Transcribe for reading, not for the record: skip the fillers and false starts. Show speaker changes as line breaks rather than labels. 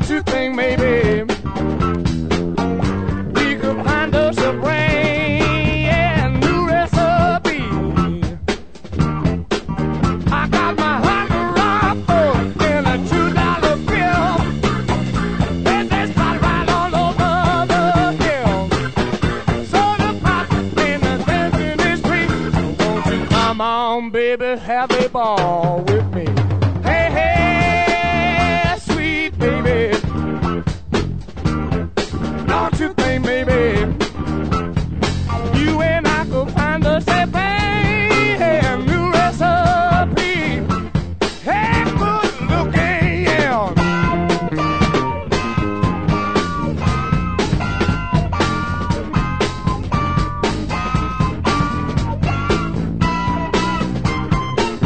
Don't you think maybe we could find us a brand new recipe? I got my $100 in a $2 bill, and they spot right all over the hill. So the pot in the dancing is free. So won't you come on, baby, have a ball